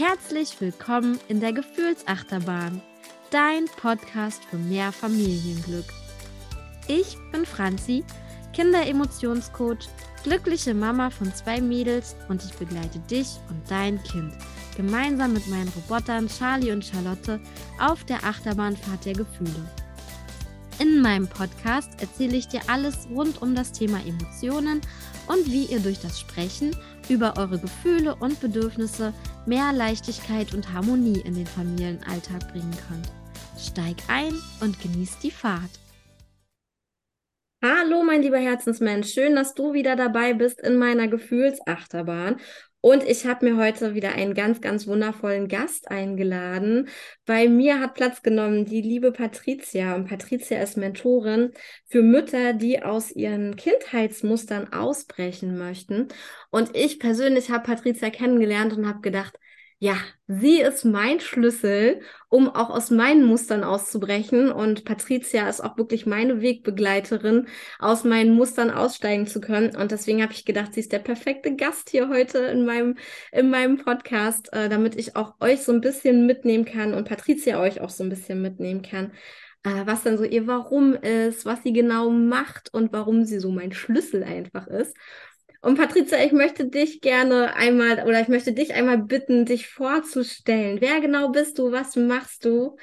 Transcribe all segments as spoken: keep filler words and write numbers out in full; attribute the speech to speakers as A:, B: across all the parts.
A: Herzlich willkommen in der Gefühlsachterbahn, dein Podcast für mehr Familienglück. Ich bin Franzi, Kinder-Emotionscoach, glückliche Mama von zwei Mädels und ich begleite dich und dein Kind gemeinsam mit meinen Robotern Charlie und Charlotte auf der Achterbahnfahrt der Gefühle. In meinem Podcast erzähle ich dir alles rund um das Thema Emotionen und wie ihr durch das Sprechen über eure Gefühle und Bedürfnisse mehr Leichtigkeit und Harmonie in den Familienalltag bringen könnt. Steig ein und genieß die Fahrt. Hallo, mein lieber Herzensmensch, schön, dass du wieder dabei bist in meiner Gefühlsachterbahn. Und ich habe mir heute wieder einen ganz, ganz wundervollen Gast eingeladen. Bei mir hat Platz genommen die liebe Patricia. Und Patricia ist Mentorin für Mütter, die aus ihren Kindheitsmustern ausbrechen möchten. Und ich persönlich habe Patricia kennengelernt und habe gedacht, ja, sie ist mein Schlüssel, um auch aus meinen Mustern auszubrechen. Und Patricia ist auch wirklich meine Wegbegleiterin, aus meinen Mustern aussteigen zu können. Und deswegen habe ich gedacht, sie ist der perfekte Gast hier heute in meinem, in meinem Podcast, äh, damit ich auch euch so ein bisschen mitnehmen kann und Patricia euch auch so ein bisschen mitnehmen kann, äh, was dann so ihr Warum ist, was sie genau macht und warum sie so mein Schlüssel einfach ist. Und Patricia, ich möchte dich gerne einmal, oder ich möchte dich einmal bitten, dich vorzustellen. Wer genau bist du? Was machst du?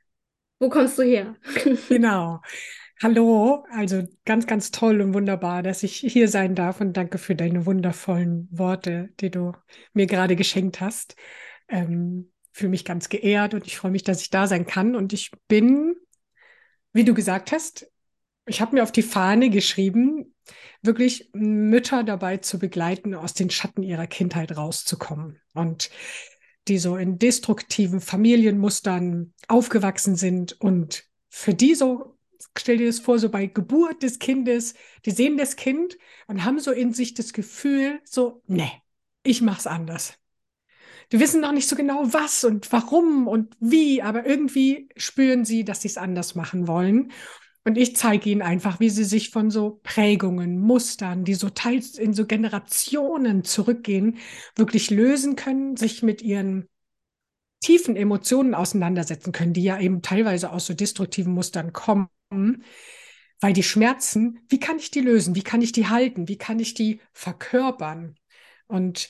A: Wo kommst du her?
B: Genau. Hallo, also ganz, ganz toll und wunderbar, dass ich hier sein darf und danke für deine wundervollen Worte, die du mir gerade geschenkt hast. Ähm, fühle mich ganz geehrt und ich freue mich, dass ich da sein kann. Und ich bin, wie du gesagt hast, ich habe mir auf die Fahne geschrieben, wirklich Mütter dabei zu begleiten, aus den Schatten ihrer Kindheit rauszukommen und die so in destruktiven Familienmustern aufgewachsen sind und für die so, stell dir das vor, so bei Geburt des Kindes, die sehen das Kind und haben so in sich das Gefühl, so, nee, ich mach's anders. Die wissen noch nicht so genau, was und warum und wie, aber irgendwie spüren sie, dass sie es anders machen wollen. Und ich zeige ihnen einfach, wie sie sich von so Prägungen, Mustern, die so teils in so Generationen zurückgehen, wirklich lösen können, sich mit ihren tiefen Emotionen auseinandersetzen können, die ja eben teilweise aus so destruktiven Mustern kommen, weil die Schmerzen, wie kann ich die lösen? Wie kann ich die halten? Wie kann ich die verkörpern? Und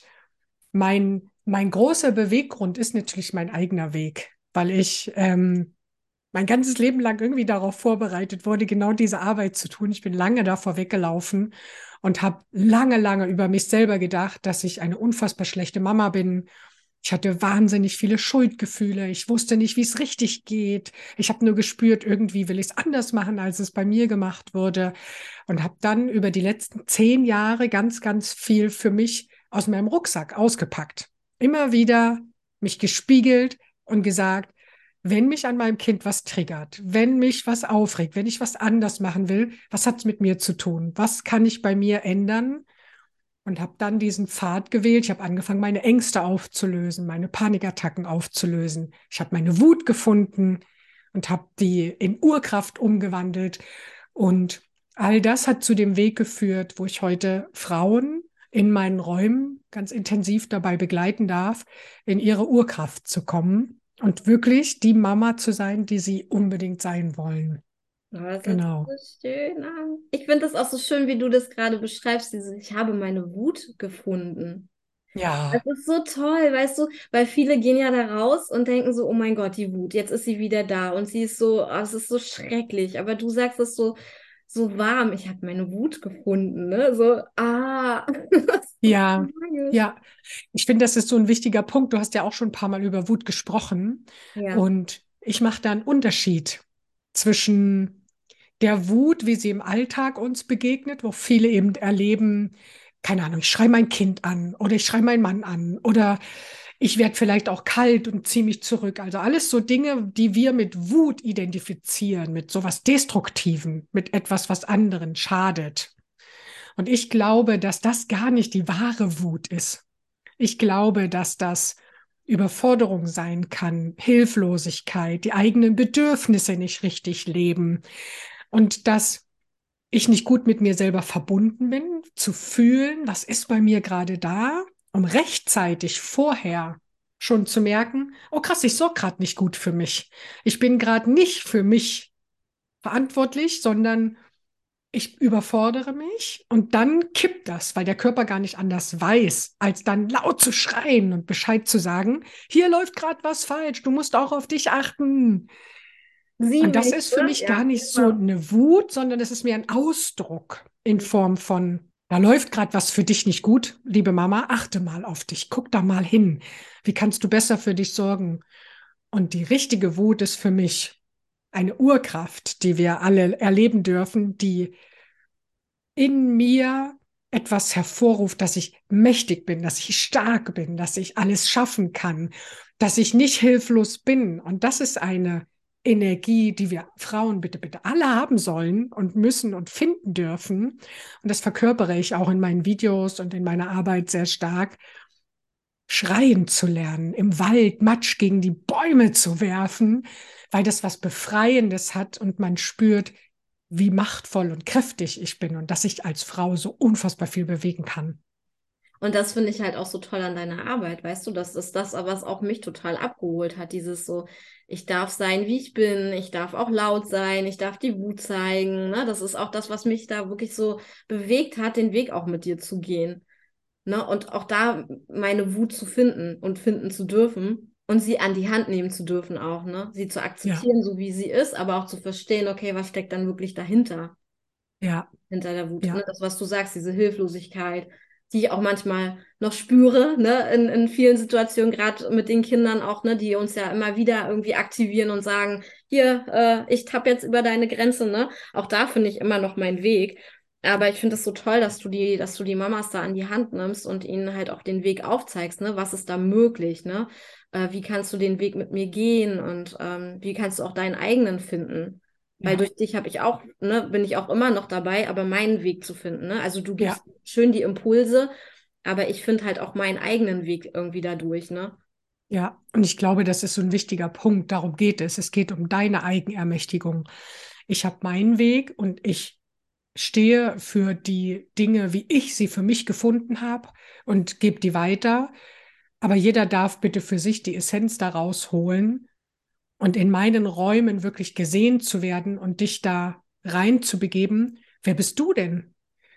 B: mein, mein großer Beweggrund ist natürlich mein eigener Weg, weil ich ähm, mein ganzes Leben lang irgendwie darauf vorbereitet wurde, genau diese Arbeit zu tun. Ich bin lange davor weggelaufen und habe lange, lange über mich selber gedacht, dass ich eine unfassbar schlechte Mama bin. Ich hatte wahnsinnig viele Schuldgefühle. Ich wusste nicht, wie es richtig geht. Ich habe nur gespürt, irgendwie will ich es anders machen, als es bei mir gemacht wurde. Und habe dann über die letzten zehn Jahre ganz, ganz viel für mich aus meinem Rucksack ausgepackt. Immer wieder mich gespiegelt und gesagt, wenn mich an meinem Kind was triggert, wenn mich was aufregt, wenn ich was anders machen will, was hat es mit mir zu tun? Was kann ich bei mir ändern? Und habe dann diesen Pfad gewählt. Ich habe angefangen, meine Ängste aufzulösen, meine Panikattacken aufzulösen. Ich habe meine Wut gefunden und habe die in Urkraft umgewandelt. Und all das hat zu dem Weg geführt, wo ich heute Frauen in meinen Räumen ganz intensiv dabei begleiten darf, in ihre Urkraft zu kommen und wirklich die Mama zu sein, die sie unbedingt sein wollen.
A: Oh, das hört sich
B: Genau.
A: so schön an. Ich finde das auch so schön, wie du das gerade beschreibst, dieses, ich habe meine Wut gefunden. Das
B: Ja,
A: ist so toll, weißt du, weil viele gehen ja da raus und denken so, oh mein Gott, die Wut, jetzt ist sie wieder da und sie ist so, oh, es ist so schrecklich, aber du sagst es so, so warm, ich habe meine Wut gefunden, ne? So, ah, das ist so
B: ja,
A: magisch.
B: ja. Ich finde, das ist so ein wichtiger Punkt. Du hast ja auch schon ein paar Mal über Wut gesprochen.
A: Ja.
B: Und ich mache da einen Unterschied zwischen der Wut, wie sie im Alltag uns begegnet, wo viele eben erleben, keine Ahnung, ich schreie mein Kind an oder ich schreie meinen Mann an oder ich werde vielleicht auch kalt und ziehe mich zurück. Also alles so Dinge, die wir mit Wut identifizieren, mit sowas Destruktiven, mit etwas, was anderen schadet. Und ich glaube, dass das gar nicht die wahre Wut ist. Ich glaube, dass das Überforderung sein kann, Hilflosigkeit, die eigenen Bedürfnisse nicht richtig leben und dass ich nicht gut mit mir selber verbunden bin, zu fühlen, was ist bei mir gerade da, um rechtzeitig vorher schon zu merken, oh krass, ich sorge gerade nicht gut für mich. Ich bin gerade nicht für mich verantwortlich, sondern ich überfordere mich und dann kippt das, weil der Körper gar nicht anders weiß, als dann laut zu schreien und Bescheid zu sagen, hier läuft gerade was falsch, du musst auch auf dich achten.
A: Sieh
B: Und das
A: mich,
B: ist für
A: ne?
B: mich gar
A: Ja,
B: nicht so
A: genau.
B: eine Wut, sondern das ist mehr ein Ausdruck in Form von, da läuft gerade was für dich nicht gut, liebe Mama, achte mal auf dich, guck da mal hin. Wie kannst du besser für dich sorgen? Und die richtige Wut ist für mich eine Urkraft, die wir alle erleben dürfen, die in mir etwas hervorruft, dass ich mächtig bin, dass ich stark bin, dass ich alles schaffen kann, dass ich nicht hilflos bin. Und das ist eine Energie, die wir Frauen bitte, bitte alle haben sollen und müssen und finden dürfen. Und das verkörpere ich auch in meinen Videos und in meiner Arbeit sehr stark. Schreien zu lernen, im Wald Matsch gegen die Bäume zu werfen, weil das was Befreiendes hat und man spürt, wie machtvoll und kräftig ich bin und dass ich als Frau so unfassbar viel bewegen kann.
A: Und das finde ich halt auch so toll an deiner Arbeit, weißt du, das ist das, was auch mich total abgeholt hat, dieses so, ich darf sein, wie ich bin, ich darf auch laut sein, ich darf die Wut zeigen, ne? Das ist auch das, was mich da wirklich so bewegt hat, den Weg auch mit dir zu gehen, ne? Und auch da meine Wut zu finden und finden zu dürfen und sie an die Hand nehmen zu dürfen auch, ne? Sie zu
B: Ja,
A: akzeptieren, so wie sie ist, aber auch zu verstehen, okay, was steckt dann wirklich dahinter?
B: ja,
A: Hinter der Wut. Ne?
B: ja,
A: Das, was du sagst, diese Hilflosigkeit, die ich auch manchmal noch spüre, ne? In, in vielen Situationen, gerade mit den Kindern auch, ne? Die uns ja immer wieder irgendwie aktivieren und sagen, hier, äh, ich tapp jetzt über deine Grenze, ne? Auch da finde ich immer noch meinen Weg. Aber ich finde es so toll, dass du die, dass du die Mamas da an die Hand nimmst und ihnen halt auch den Weg aufzeigst, ne? Was ist da möglich, ne? Äh, wie kannst du den Weg mit mir gehen und ähm, wie kannst du auch deinen eigenen finden? Weil
B: ja,
A: durch dich habe ich auch, ne, bin ich auch immer noch dabei, aber meinen Weg zu finden, ne? Also du
B: ja,
A: gibst schön die Impulse, aber ich finde halt auch meinen eigenen Weg irgendwie dadurch, ne?
B: ja. Und ich glaube, das ist so ein wichtiger Punkt. Darum geht es. Es geht um deine Eigenermächtigung. Ich habe meinen Weg und ich stehe für die Dinge, wie ich sie für mich gefunden habe und gebe die weiter. Aber jeder darf bitte für sich die Essenz daraus holen und in meinen Räumen wirklich gesehen zu werden und dich da rein zu begeben. Wer bist du denn?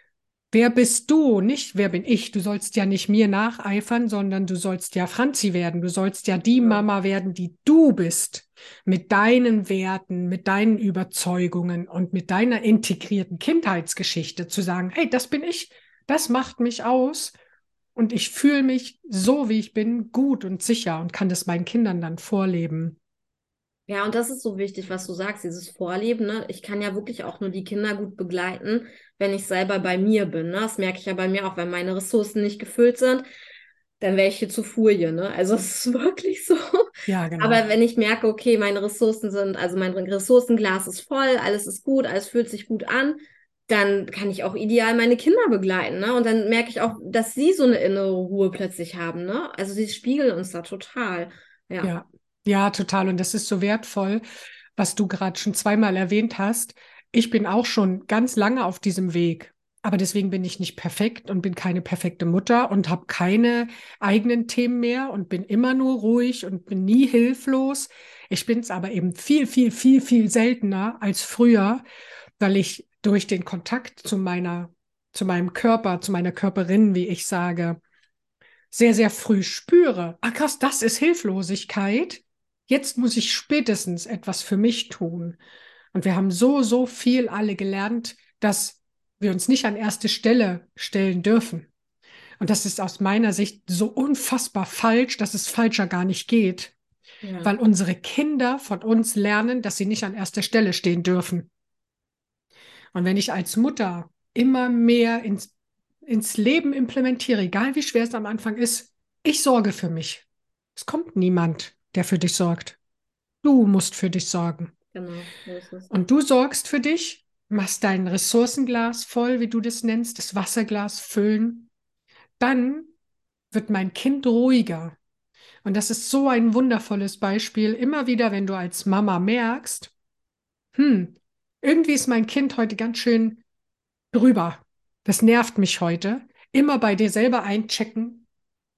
B: Wer bist du? Nicht, wer bin ich? Du sollst ja nicht mir nacheifern, sondern du sollst ja Franzi werden. Du sollst ja die
A: Genau.
B: Mama werden, die du bist. Mit deinen Werten, mit deinen Überzeugungen und mit deiner integrierten Kindheitsgeschichte zu sagen, hey, das bin ich, das macht mich aus und ich fühle mich so, wie ich bin, gut und sicher und kann das meinen Kindern dann vorleben.
A: Ja, und das ist so wichtig, was du sagst, dieses Vorleben, ne? Ich kann ja wirklich auch nur die Kinder gut begleiten, wenn ich selber bei mir bin, ne? Das merke ich ja bei mir auch, wenn meine Ressourcen nicht gefüllt sind, dann wäre ich hier zu Folie, ne? Also es ist wirklich so.
B: Ja, genau.
A: Aber wenn ich merke, okay, meine Ressourcen sind, also mein Ressourcenglas ist voll, alles ist gut, alles fühlt sich gut an, dann kann ich auch ideal meine Kinder begleiten, ne? Und dann merke ich auch, dass sie so eine innere Ruhe plötzlich haben, ne? Also sie spiegeln uns da total. Ja.
B: Ja, ja, total. Und das ist so wertvoll, was du gerade schon zweimal erwähnt hast. Ich bin auch schon ganz lange auf diesem Weg. Aber deswegen bin ich nicht perfekt und bin keine perfekte Mutter und habe keine eigenen Themen mehr und bin immer nur ruhig und bin nie hilflos. Ich bin es aber eben viel, viel, viel, viel seltener als früher, weil ich durch den Kontakt zu meiner, zu meinem Körper, zu meiner Körperin, wie ich sage, sehr, sehr früh spüre, ah krass, das ist Hilflosigkeit. Jetzt muss ich spätestens etwas für mich tun. Und wir haben so, so viel alle gelernt, dass wir uns nicht an erste Stelle stellen dürfen. Und das ist aus meiner Sicht so unfassbar falsch, dass es falscher gar nicht geht,
A: Ja.
B: weil unsere Kinder von uns lernen, dass sie nicht an erster Stelle stehen dürfen. Und wenn ich als Mutter immer mehr ins, ins Leben implementiere, egal wie schwer es am Anfang ist, ich sorge für mich. Es kommt niemand, der für dich sorgt. Du musst für dich sorgen.
A: Genau, so ist es.
B: Und du sorgst für dich, machst dein Ressourcenglas voll, wie du das nennst, das Wasserglas füllen. Dann wird mein Kind ruhiger. Und das ist so ein wundervolles Beispiel. Immer wieder, wenn du als Mama merkst, hm, irgendwie ist mein Kind heute ganz schön drüber. Das nervt mich heute. Immer bei dir selber einchecken.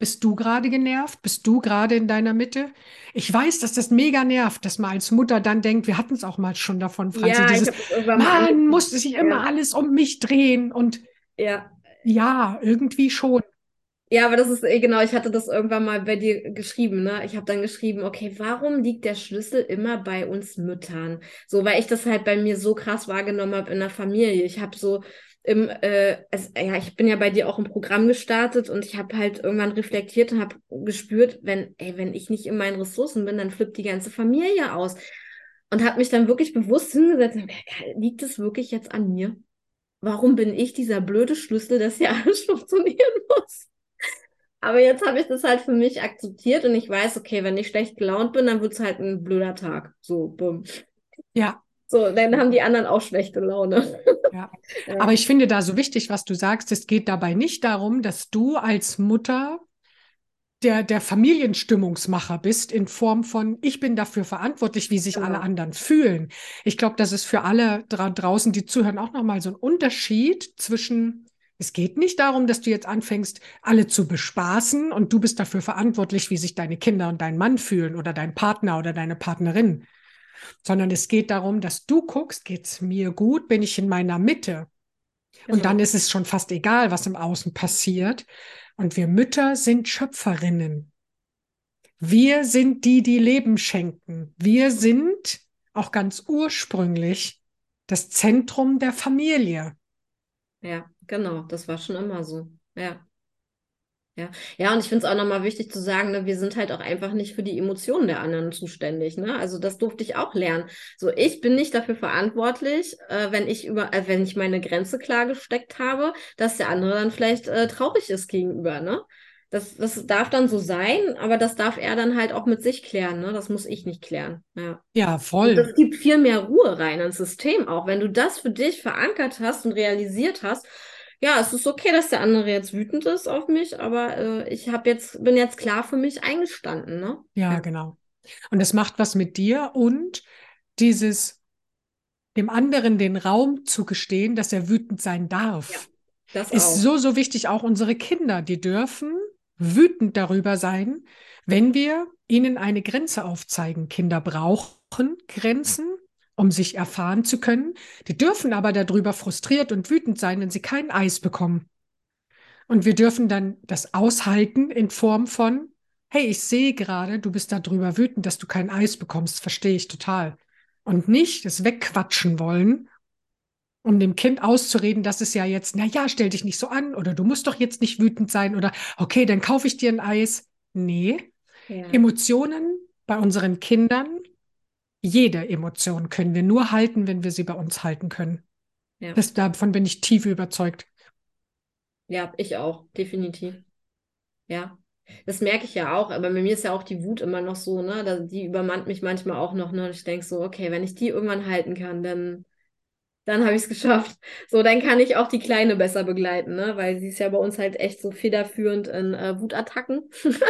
B: Bist du gerade genervt? Bist du gerade in deiner Mitte? Ich weiß, dass das mega nervt, dass man als Mutter dann denkt, wir hatten es auch mal schon davon, Franzi,
A: Ja, ich
B: dieses,
A: habe das irgendwann mal
B: Mann,
A: angefangen.
B: musste sich immer
A: Ja,
B: alles um mich drehen. Und
A: ja.
B: ja, irgendwie schon.
A: Ja, aber das ist, äh, genau, ich hatte das irgendwann mal bei dir geschrieben, ne? Ich habe dann geschrieben, okay, warum liegt der Schlüssel immer bei uns Müttern? So, weil ich das halt bei mir so krass wahrgenommen habe in der Familie. Ich habe so im, äh, also, ja, ich bin ja bei dir auch im Programm gestartet und ich habe halt irgendwann reflektiert und habe gespürt, wenn, ey, wenn ich nicht in meinen Ressourcen bin, dann flippt die ganze Familie aus. Und habe mich dann wirklich bewusst hingesetzt, und gesagt, okay, liegt es wirklich jetzt an mir? Warum bin ich dieser blöde Schlüssel, dass hier alles funktionieren muss? Aber jetzt habe ich das halt für mich akzeptiert und ich weiß, okay, wenn ich schlecht gelaunt bin, dann wird es halt ein blöder Tag. So, bumm.
B: Ja,
A: So, dann haben die anderen auch schlechte Laune.
B: ja. Aber
A: Ja,
B: ich finde da so wichtig, was du sagst, es geht dabei nicht darum, dass du als Mutter der, der Familienstimmungsmacher bist, in Form von, ich bin dafür verantwortlich, wie sich alle
A: genau.
B: anderen fühlen. Ich glaube, das ist für alle dra draußen, die zuhören, auch nochmal so ein Unterschied zwischen, es geht nicht darum, dass du jetzt anfängst, alle zu bespaßen und du bist dafür verantwortlich, wie sich deine Kinder und dein Mann fühlen oder dein Partner oder deine Partnerin, sondern es geht darum, dass du guckst, geht's mir gut, bin ich in meiner Mitte? Und dann
A: Genau.
B: ist es schon fast egal, was im Außen passiert. Und wir Mütter sind Schöpferinnen. Wir sind die, die Leben schenken. Wir sind auch ganz ursprünglich das Zentrum der Familie.
A: Ja, genau. Das war schon immer so. Ja. Ja, ja, und ich finde es auch nochmal wichtig zu sagen, ne, wir sind halt auch einfach nicht für die Emotionen der anderen zuständig, ne? Also das durfte ich auch lernen. So, ich bin nicht dafür verantwortlich, äh, wenn ich über, äh, wenn ich meine Grenze klar gesteckt habe, dass der andere dann vielleicht äh, traurig ist gegenüber, ne? Das, das darf dann so sein, aber das darf er dann halt auch mit sich klären, ne? Das muss ich nicht klären. Ja.
B: Ja,
A: Und
B: voll.
A: das gibt viel mehr Ruhe rein ins System auch. Wenn du das für dich verankert hast und realisiert hast, ja, es ist okay, dass der andere jetzt wütend ist auf mich, aber äh, ich hab jetzt, bin jetzt klar für mich eingestanden, ne?
B: Ja,
A: Ja,
B: genau. Und es macht was mit dir und dieses dem anderen den Raum zu gestehen, dass er wütend sein
A: ja,
B: darf,
A: das
B: ist
A: auch.
B: so, so wichtig. Auch unsere Kinder, die dürfen wütend darüber sein, wenn wir ihnen eine Grenze aufzeigen. Kinder brauchen Grenzen, um sich erfahren zu können. Die dürfen aber darüber frustriert und wütend sein, wenn sie kein Eis bekommen. Und wir dürfen dann das aushalten in Form von, hey, ich sehe gerade, du bist darüber wütend, dass du kein Eis bekommst, verstehe ich total. Und nicht das wegquatschen wollen, um dem Kind auszureden, dass es ja jetzt, na ja, stell dich nicht so an oder du musst doch jetzt nicht wütend sein oder okay, dann kaufe ich dir ein Eis. Nee,
A: Ja,
B: Emotionen bei unseren Kindern, jede Emotion können wir nur halten, wenn wir sie bei uns halten können.
A: ja,
B: Das, davon bin ich tief überzeugt.
A: ja, ich auch, definitiv. Ja. Das merke ich ja auch, aber bei mir ist ja auch die Wut immer noch so, ne? Da, die übermannt mich manchmal auch noch, ne? Und ich denke so, okay, wenn ich die irgendwann halten kann, dann, dann habe ich es geschafft. So, dann kann ich auch die Kleine besser begleiten, ne? Weil sie ist ja bei uns halt echt so federführend in äh, Wutattacken.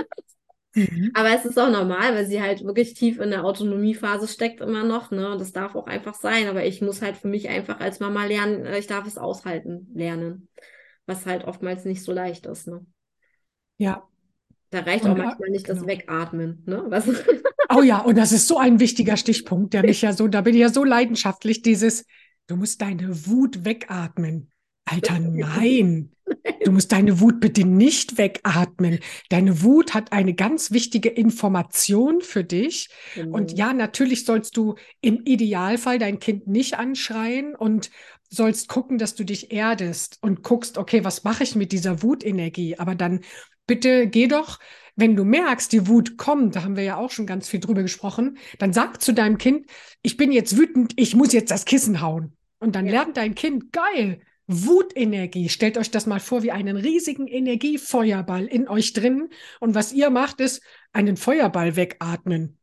B: Mhm.
A: Aber es ist auch normal, weil sie halt wirklich tief in der Autonomiephase steckt immer noch, ne? Und das darf auch einfach sein. Aber ich muss halt für mich einfach als Mama lernen, äh, ich darf es aushalten lernen. Was halt oftmals nicht so leicht ist, ne?
B: Ja,
A: Da reicht auch
B: und äh,
A: manchmal nicht das
B: genau.
A: Wegatmen, ne? Was?
B: Oh ja, und das ist so ein wichtiger Stichpunkt, der mich ja so, da bin ich ja so leidenschaftlich, dieses, du musst deine Wut wegatmen. Alter, nein. Du musst deine Wut bitte nicht wegatmen. Deine Wut hat eine ganz wichtige Information für dich. Und
A: Genau.
B: ja, natürlich sollst du im Idealfall dein Kind nicht anschreien und sollst gucken, dass du dich erdest und guckst, okay, was mache ich mit dieser Wutenergie? Aber dann bitte geh doch, wenn du merkst, die Wut kommt, da haben wir ja auch schon ganz viel drüber gesprochen, dann sag zu deinem Kind, ich bin jetzt wütend, ich muss jetzt das Kissen hauen. Und dann
A: Ja,
B: lernt dein Kind, geil, Wutenergie. Stellt euch das mal vor wie einen riesigen Energiefeuerball in euch drin. Und was ihr macht, ist einen Feuerball wegatmen.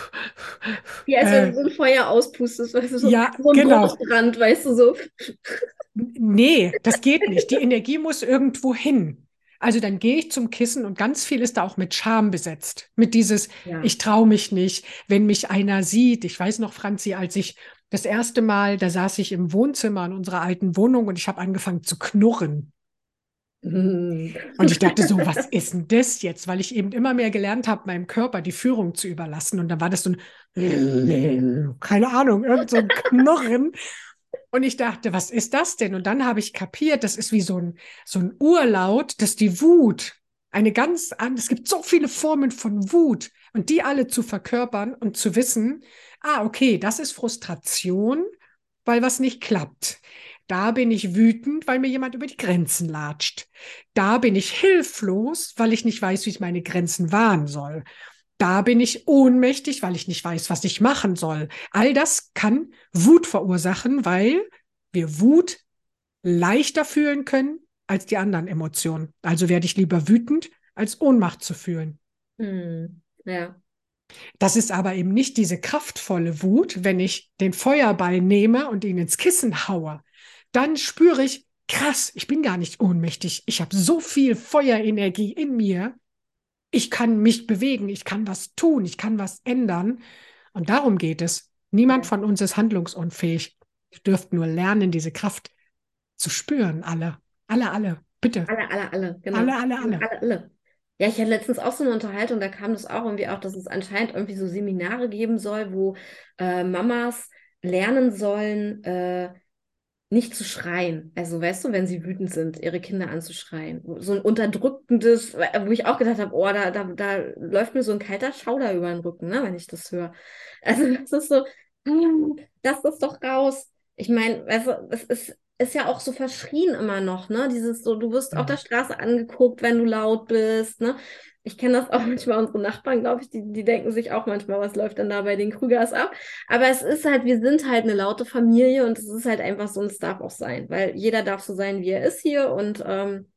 A: wie als wenn
B: Äh,
A: du so ein Feuer auspustest, weißt du, so,
B: ja,
A: so ein
B: genau.
A: Großbrand, weißt du, so.
B: Nee, das geht nicht. Die Energie muss irgendwo hin. Also dann gehe ich zum Kissen und ganz viel ist da auch mit Scham besetzt. Mit dieses,
A: Ja,
B: ich traue mich nicht, wenn mich einer sieht. Ich weiß noch, Franzi, als ich das erste Mal, da saß ich im Wohnzimmer in unserer alten Wohnung und ich habe angefangen zu knurren.
A: Mhm.
B: Und ich dachte so, was ist denn das jetzt? Weil ich eben immer mehr gelernt habe, meinem Körper die Führung zu überlassen. Und dann war das so ein, keine Ahnung, irgend so ein Knurren. Und ich dachte, was ist das denn? Und dann habe ich kapiert, das ist wie so ein, so ein Urlaut, dass die Wut eine ganz andere, es gibt so viele Formen von Wut und die alle zu verkörpern und zu wissen, ah, okay, das ist Frustration, weil was nicht klappt. Da bin ich wütend, weil mir jemand über die Grenzen latscht. Da bin ich hilflos, weil ich nicht weiß, wie ich meine Grenzen wahren soll. Da bin ich ohnmächtig, weil ich nicht weiß, was ich machen soll. All das kann Wut verursachen, weil wir Wut leichter fühlen können als die anderen Emotionen. Also werde ich lieber wütend, als Ohnmacht zu fühlen.
A: Hm. Ja.
B: Das ist aber eben nicht diese kraftvolle Wut, wenn ich den Feuerball nehme und ihn ins Kissen haue. Dann spüre ich, krass, ich bin gar nicht ohnmächtig. Ich habe so viel Feuerenergie in mir. Ich kann mich bewegen, ich kann was tun, ich kann was ändern. Und darum geht es. Niemand von uns ist handlungsunfähig. Wir dürfen nur lernen, diese Kraft zu spüren. Alle, alle, alle. Bitte.
A: Alle, alle, alle, genau.
B: Alle, alle, alle.
A: Alle, alle. Ja, ich hatte letztens auch so eine Unterhaltung, da kam das auch irgendwie auch, dass es anscheinend irgendwie so Seminare geben soll, wo äh, Mamas lernen sollen, äh, nicht zu schreien. Also, weißt du, wenn sie wütend sind, ihre Kinder anzuschreien. So ein unterdrückendes, wo ich auch gedacht habe, oh, da, da, da läuft mir so ein kalter Schauder über den Rücken, ne, wenn ich das höre. Also, das ist so, hm, lass das doch raus. Ich meine, weißt du, es ist, ist ja auch so verschrien immer noch, ne? Dieses so, du wirst auf der
B: Ja.
A: Straße angeguckt, wenn du laut bist, ne? Ich kenne das auch manchmal, unsere Nachbarn, glaube ich, die, die denken sich auch manchmal, was läuft denn da bei den Krügers ab? Aber es ist halt, wir sind halt eine laute Familie und es ist halt einfach so und es darf auch sein, weil jeder darf so sein, wie er ist hier und ähm,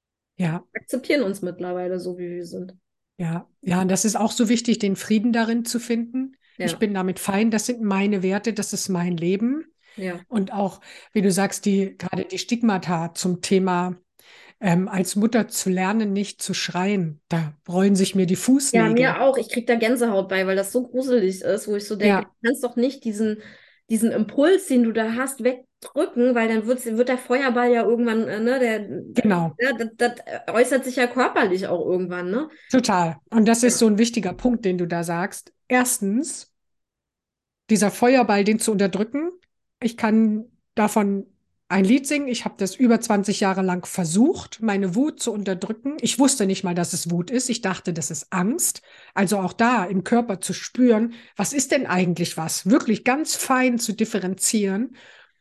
B: Ja,
A: akzeptieren uns mittlerweile so, wie wir sind.
B: ja, ja. Und das ist auch so wichtig, den Frieden darin zu finden. Ich
A: Ja,
B: bin damit fein. Das sind meine Werte. Das ist mein Leben.
A: ja.
B: Und auch, wie du sagst, die, gerade die Stigmata zum Thema, ähm, als Mutter zu lernen, nicht zu schreien. Da rollen sich mir die
A: Ja,
B: Fußnägel.
A: mir auch. Ich krieg da Gänsehaut bei, weil das so gruselig ist, wo ich so denke, du
B: Ja,
A: kannst doch nicht diesen, diesen Impuls, den du da hast, wegdrücken, weil dann wird's, wird der Feuerball ja irgendwann, äh, ne, der,
B: genau.
A: ja, das, das äußert sich ja körperlich auch irgendwann, ne?
B: Total. Und das ist
A: Ja.
B: so ein wichtiger Punkt, den du da sagst. Erstens, dieser Feuerball, den zu unterdrücken. Ich kann davon ein Lied singen. Ich habe das über zwanzig Jahre lang versucht, meine Wut zu unterdrücken. Ich wusste nicht mal, dass es Wut ist. Ich dachte, das ist Angst. Also auch da im Körper zu spüren, was ist denn eigentlich was? Wirklich ganz fein zu differenzieren.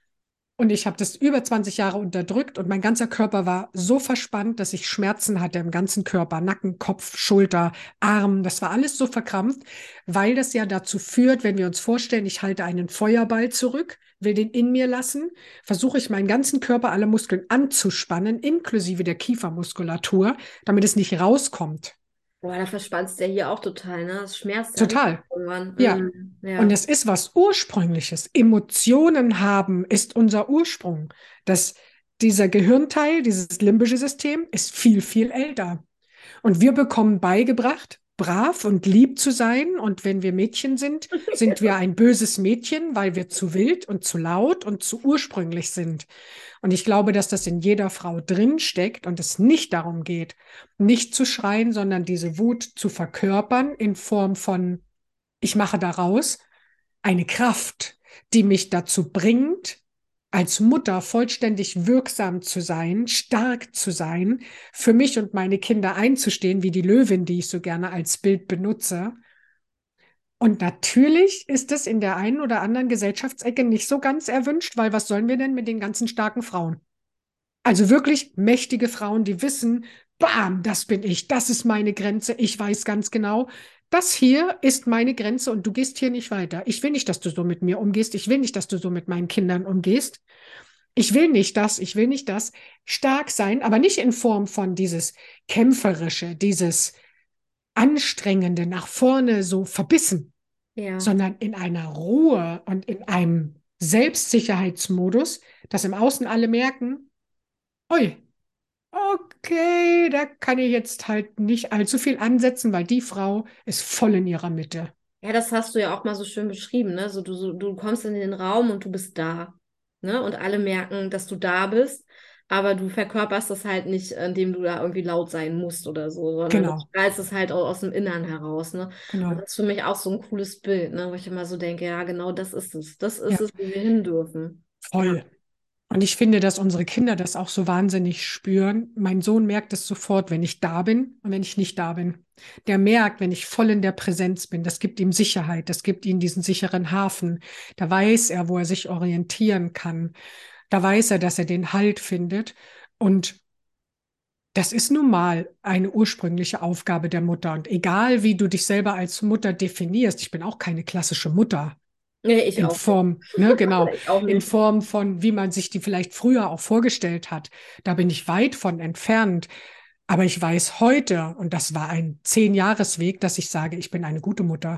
B: Und ich habe das über zwanzig Jahre unterdrückt und mein ganzer Körper war so verspannt, dass ich Schmerzen hatte im ganzen Körper, Nacken, Kopf, Schulter, Arm. Das war alles so verkrampft, weil das ja dazu führt, wenn wir uns vorstellen, ich halte einen Feuerball zurück, will den in mir lassen, versuche ich meinen ganzen Körper, alle Muskeln anzuspannen, inklusive der Kiefermuskulatur, damit es nicht rauskommt.
A: Boah, da verspannst du ja hier auch total, ne? Das schmerzt ja richtig
B: Total.
A: irgendwann.
B: Ja.
A: Mm,
B: Und
A: ja.
B: es ist was Ursprüngliches. Emotionen haben ist unser Ursprung. Das, dieser Gehirnteil, dieses limbische System ist viel, viel älter. Und wir bekommen beigebracht, brav und lieb zu sein. Und wenn wir Mädchen sind, sind wir ein böses Mädchen, weil wir zu wild und zu laut und zu ursprünglich sind. Und ich glaube, dass das in jeder Frau drin steckt und es nicht darum geht, nicht zu schreien, sondern diese Wut zu verkörpern in Form von, ich mache daraus eine Kraft, die mich dazu bringt, als Mutter vollständig wirksam zu sein, stark zu sein, für mich und meine Kinder einzustehen, wie die Löwin, die ich so gerne als Bild benutze. Und natürlich ist es in der einen oder anderen Gesellschaftsecke nicht so ganz erwünscht, weil was sollen wir denn mit den ganzen starken Frauen? Also wirklich mächtige Frauen, die wissen, bam, das bin ich, das ist meine Grenze, ich weiß ganz genau, das hier ist meine Grenze und du gehst hier nicht weiter. Ich will nicht, dass du so mit mir umgehst, ich will nicht, dass du so mit meinen Kindern umgehst. Ich will nicht das, ich will nicht das. Stark sein, aber nicht in Form von dieses Kämpferische, dieses Anstrengende, nach vorne so verbissen,
A: Ja.
B: sondern in einer Ruhe und in einem Selbstsicherheitsmodus, dass im Außen alle merken, ui, okay, da kann ich jetzt halt nicht allzu viel ansetzen, weil die Frau ist voll in ihrer Mitte.
A: Ja, das hast du ja auch mal so schön beschrieben, ne? So, du, so, du kommst in den Raum und du bist da, ne? Und alle merken, dass du da bist. aber du verkörperst das halt nicht, indem du da irgendwie laut sein musst oder so, sondern du
B: Genau,
A: strahlst es halt auch aus dem Innern heraus, ne? Und
B: genau.
A: das ist für mich auch so ein cooles Bild, ne? Wo ich immer so denke, ja, genau das ist es. Das ist
B: Ja,
A: es, wo wir hin dürfen. Ja.
B: voll. Und ich finde, dass unsere Kinder das auch so wahnsinnig spüren. Mein Sohn merkt es sofort, wenn ich da bin und wenn ich nicht da bin. Der merkt, wenn ich voll in der Präsenz bin, das gibt ihm Sicherheit, das gibt ihm diesen sicheren Hafen. Da weiß er, wo er sich orientieren kann. Da weiß er, dass er den Halt findet. Und das ist nun mal eine ursprüngliche Aufgabe der Mutter. Und egal, wie du dich selber als Mutter definierst, ich bin auch keine klassische Mutter.
A: Nee, ich
B: In
A: auch nicht.
B: Form, ne, genau,
A: Ich auch
B: in
A: nicht.
B: Form von, wie man sich die vielleicht früher auch vorgestellt hat. Da bin ich weit von entfernt. Aber ich weiß heute, und das war ein Zehn-Jahres-Weg, dass ich sage, ich bin eine gute Mutter.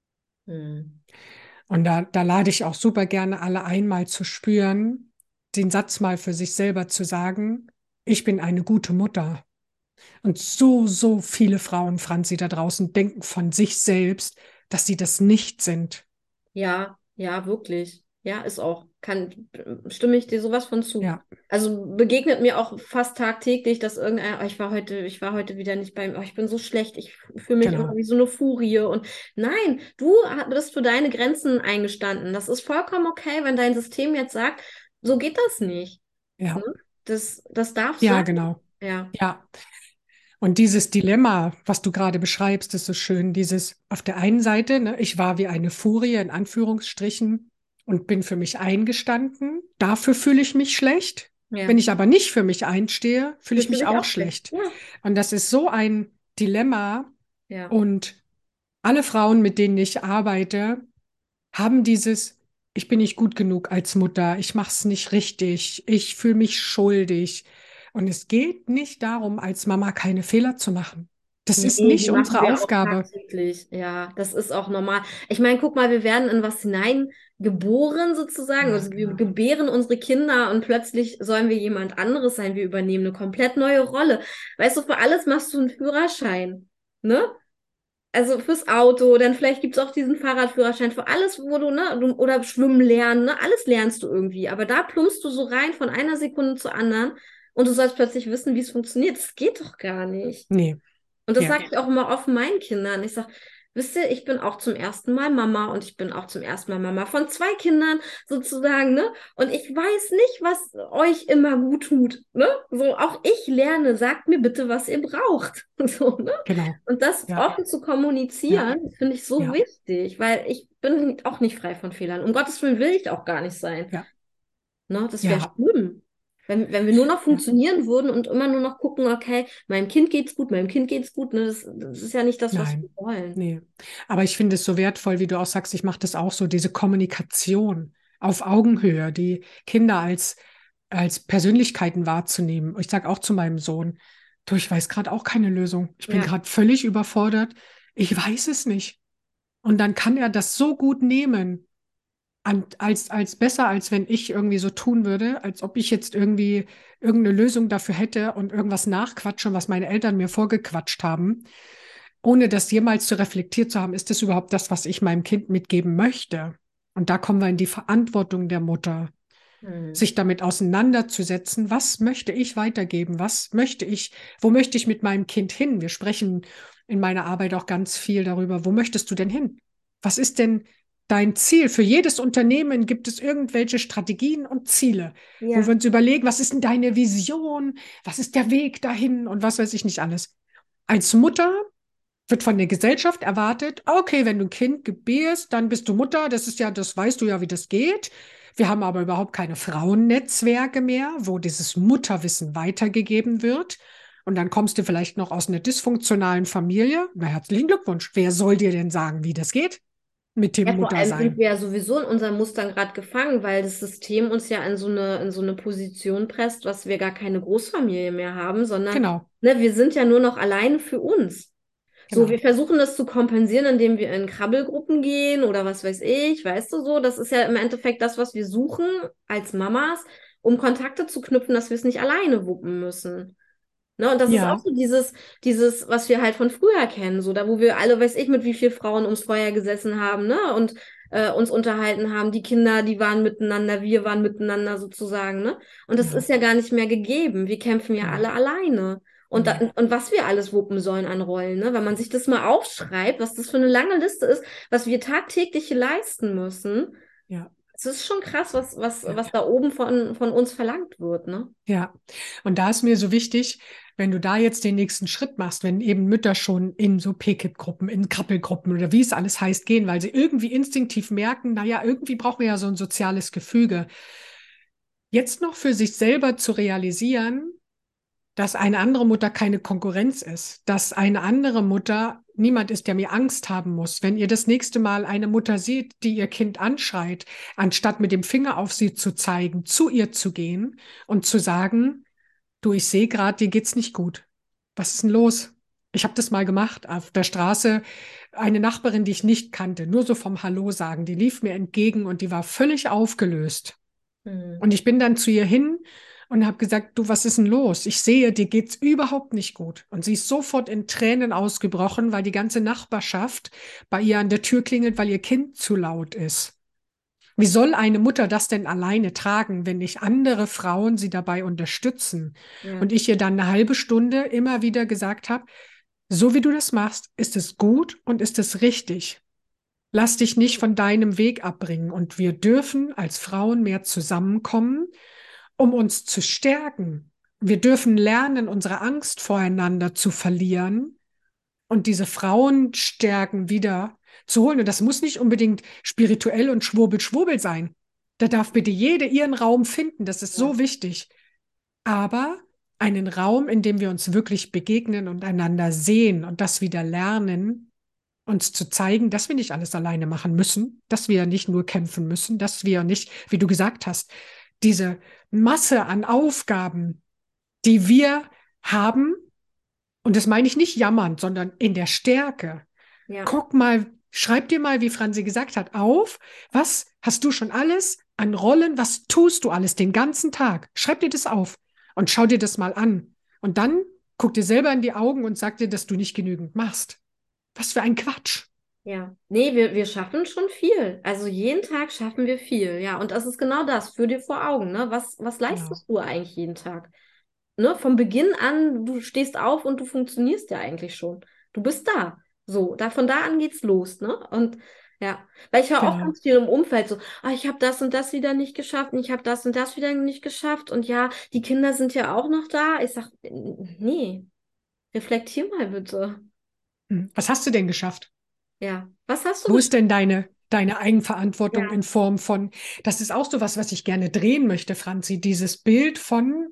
A: Hm.
B: Und da, da lade ich auch super gerne alle einmal zu spüren, den Satz mal für sich selber zu sagen, ich bin eine gute Mutter. Und so, so viele Frauen, Franzi, da draußen denken von sich selbst, dass sie das nicht sind.
A: Ja, ja, wirklich. Ja, ist auch. Kann, stimme ich dir sowas von zu.
B: Ja,
A: Also begegnet mir auch fast tagtäglich, dass irgendein, oh, ich war heute, ich war heute wieder nicht beim, oh, ich bin so schlecht, ich fühle mich immer
B: genau.
A: wie so eine Furie. Und nein, du bist für deine Grenzen eingestanden. Das ist vollkommen okay, wenn dein System jetzt sagt, so geht das nicht. Ne?
B: Ja,
A: Das, das darf
B: ja,
A: sein.
B: genau.
A: Ja,
B: Ja, und dieses Dilemma, was du gerade beschreibst, ist so schön. Dieses auf der einen Seite, ne, ich war wie eine Furie in Anführungsstrichen und bin für mich eingestanden. Dafür fühle ich mich schlecht. Wenn
A: ja.
B: ich aber nicht für mich einstehe, fühle ich
A: Fühlst du
B: mich
A: dich
B: auch
A: auch schlecht?
B: schlecht.
A: Ja,
B: Und das ist so ein Dilemma.
A: ja.
B: Und alle Frauen, mit denen ich arbeite, haben dieses, ich bin nicht gut genug als Mutter, ich mache es nicht richtig, ich fühle mich schuldig. Und es geht nicht darum, als Mama keine Fehler zu machen. Das ist
A: Nee, die
B: nicht
A: machen
B: unsere
A: wir auch
B: Aufgabe.
A: tagtäglich. Ja, das ist auch normal. Ich meine, guck mal, wir werden in was hineingeboren sozusagen.
B: Ja,
A: Also wir
B: genau.
A: gebären unsere Kinder und plötzlich sollen wir jemand anderes sein. Wir übernehmen eine komplett neue Rolle. Weißt du, für alles machst du einen Führerschein. Ne? Also fürs Auto, dann vielleicht gibt es auch diesen Fahrradführerschein für alles, wo du, ne, du, oder Schwimmen lernen, ne, alles lernst du irgendwie. Aber da plumpst du so rein von einer Sekunde zur anderen und du sollst plötzlich wissen, wie es funktioniert. Das geht doch gar nicht.
B: Nee,
A: Und das
B: ja,
A: sage ich auch immer offen meinen Kindern. Ich sage, wisst ihr, ich bin auch zum ersten Mal Mama und ich bin auch zum ersten Mal Mama von zwei Kindern sozusagen, ne? Und ich weiß nicht, was euch immer gut tut, ne? So, auch ich lerne, sagt mir bitte, was ihr braucht. So, ne?
B: genau.
A: Und das
B: Ja,
A: offen zu
B: ja,
A: kommunizieren, finde ich so
B: ja,
A: wichtig, weil ich bin auch nicht frei von Fehlern. Um Gottes Willen will ich auch gar nicht sein.
B: ja,
A: Ne? Das wäre
B: ja,
A: schlimm. Wenn, wenn wir nur noch
B: ja.
A: funktionieren würden und immer nur noch gucken, okay, meinem Kind geht's gut, meinem Kind geht's gut, ne? Das, das ist ja nicht das, was wir
B: Nein,
A: wollen.
B: nee. Aber ich finde es so wertvoll, wie du auch sagst, ich mache das auch so, diese Kommunikation auf Augenhöhe, die Kinder als, als Persönlichkeiten wahrzunehmen. Ich sage auch zu meinem Sohn, du, ich weiß gerade auch keine Lösung. Ich bin
A: Ja,
B: gerade völlig überfordert. Ich weiß es nicht. Und dann kann er das so gut nehmen, an, als, als besser, als wenn ich irgendwie so tun würde, als ob ich jetzt irgendwie irgendeine Lösung dafür hätte und irgendwas nachquatsche, was meine Eltern mir vorgequatscht haben, ohne das jemals zu reflektiert zu haben, ist das überhaupt das, was ich meinem Kind mitgeben möchte? Und da kommen wir in die Verantwortung der Mutter,
A: hm.
B: sich damit auseinanderzusetzen, was möchte ich weitergeben, was möchte ich, wo möchte ich mit meinem Kind hin? Wir sprechen in meiner Arbeit auch ganz viel darüber, wo möchtest du denn hin? Was ist denn dein Ziel? Für jedes Unternehmen gibt es irgendwelche Strategien und Ziele, wo wir
A: Ja,
B: uns überlegen, was ist denn deine Vision? Was ist der Weg dahin? Und was weiß ich nicht alles. Als Mutter wird von der Gesellschaft erwartet, okay, wenn du ein Kind gebärst, dann bist du Mutter, das ist ja, das weißt du ja, wie das geht. Wir haben aber überhaupt keine Frauennetzwerke mehr, wo dieses Mutterwissen weitergegeben wird. Und dann kommst du vielleicht noch aus einer dysfunktionalen Familie. Na, herzlichen Glückwunsch. Wer soll dir denn sagen, wie das geht mit dem
A: ja, vor allem sind
B: Muttersein?
A: wir ja sowieso in unseren Mustern gerade gefangen, weil das System uns ja in so eine, in so eine Position presst, was wir gar keine Großfamilie mehr haben, sondern
B: Genau,
A: ne, wir sind ja nur noch alleine für uns. So, wir
B: genau.
A: versuchen das zu kompensieren, indem wir in Krabbelgruppen gehen oder was weiß ich, weißt du so. Das ist ja im Endeffekt das, was wir suchen als Mamas, um Kontakte zu knüpfen, dass wir es nicht alleine wuppen müssen. Ne? Und das ist auch
B: Ja,
A: so dieses, dieses, was wir halt von früher kennen, so da, wo wir alle, weiß ich, mit wie vielen Frauen ums Feuer gesessen haben, ne? Und äh, uns unterhalten haben. Die Kinder, die waren miteinander, wir waren miteinander sozusagen, ne? Und das
B: Genau,
A: ist ja gar nicht mehr gegeben. Wir kämpfen ja
B: genau.
A: alle alleine. Und, da,
B: Nee.
A: und was wir alles wuppen sollen an Rollen, ne? Wenn man sich das mal aufschreibt, was das für eine lange Liste ist, was wir tagtäglich hier leisten müssen.
B: Ja,
A: Es ist schon krass, was, was,
B: ja,
A: was da oben von, von uns verlangt wird, ne?
B: ja. Und da ist mir so wichtig, wenn du da jetzt den nächsten Schritt machst, wenn eben Mütter schon in so P K I P-Gruppen, in Krabbelgruppen oder wie es alles heißt, gehen, weil sie irgendwie instinktiv merken, naja, irgendwie brauchen wir ja so ein soziales Gefüge. Jetzt noch für sich selber zu realisieren, dass eine andere Mutter keine Konkurrenz ist, dass eine andere Mutter niemand ist, der mir Angst haben muss. Wenn ihr das nächste Mal eine Mutter seht, die ihr Kind anschreit, anstatt mit dem Finger auf sie zu zeigen, zu ihr zu gehen und zu sagen, du, ich sehe gerade, dir geht's nicht gut. Was ist denn los? Ich habe das mal gemacht auf der Straße. Eine Nachbarin, die ich nicht kannte, nur so vom Hallo sagen, die lief mir entgegen und die war völlig aufgelöst.
A: Hm.
B: Und ich bin dann zu ihr hin und habe gesagt, du, was ist denn los? Ich sehe, dir geht's überhaupt nicht gut. Und sie ist sofort in Tränen ausgebrochen, weil die ganze Nachbarschaft bei ihr an der Tür klingelt, weil ihr Kind zu laut ist. Wie soll eine Mutter das denn alleine tragen, wenn nicht andere Frauen sie dabei unterstützen?
A: Ja,
B: Und ich ihr dann eine halbe Stunde immer wieder gesagt habe, so wie du das machst, ist es gut und ist es richtig. Lass dich nicht von deinem Weg abbringen. Und wir dürfen als Frauen mehr zusammenkommen, um uns zu stärken. Wir dürfen lernen, unsere Angst voreinander zu verlieren und diese Frauenstärken wieder zu holen. Und das muss nicht unbedingt spirituell und schwurbel-schwurbel sein. Da darf bitte jede ihren Raum finden. Das ist
A: ja,
B: so wichtig. Aber einen Raum, in dem wir uns wirklich begegnen und einander sehen und das wieder lernen, uns zu zeigen, dass wir nicht alles alleine machen müssen, dass wir nicht nur kämpfen müssen, dass wir nicht, wie du gesagt hast, diese Masse an Aufgaben, die wir haben, und das meine ich nicht jammernd, sondern in der Stärke.
A: ja,
B: Guck mal, schreib dir mal, wie Franzi gesagt hat, auf, was hast du schon alles an Rollen, was tust du alles den ganzen Tag? Schreib dir das auf und schau dir das mal an. Und dann guck dir selber in die Augen und sag dir, dass du nicht genügend machst. Was für ein Quatsch.
A: ja. Nee, wir, wir schaffen schon viel. Also jeden Tag schaffen wir viel, ja. Und das ist genau das, führ dir vor Augen, ne? Was, was
B: Genau.
A: leistest du eigentlich jeden Tag? Ne? Von Beginn an, du stehst auf und du funktionierst ja eigentlich schon. Du bist da. So, da, von da an geht's los, ne? Und ja, weil ich höre auch
B: Genau.
A: ganz viel im Umfeld so, ah, ich habe das und das wieder nicht geschafft und ich habe das und das wieder nicht geschafft und ja, die Kinder sind ja auch noch da. Ich sag, nee, reflektier mal bitte.
B: Hm. Was hast du denn geschafft?
A: Ja, was hast du
B: Wo ist
A: geschafft?
B: denn deine, deine Eigenverantwortung in
A: Ja,
B: Form von, das ist auch so was, was ich gerne drehen möchte, Franzi, dieses Bild von,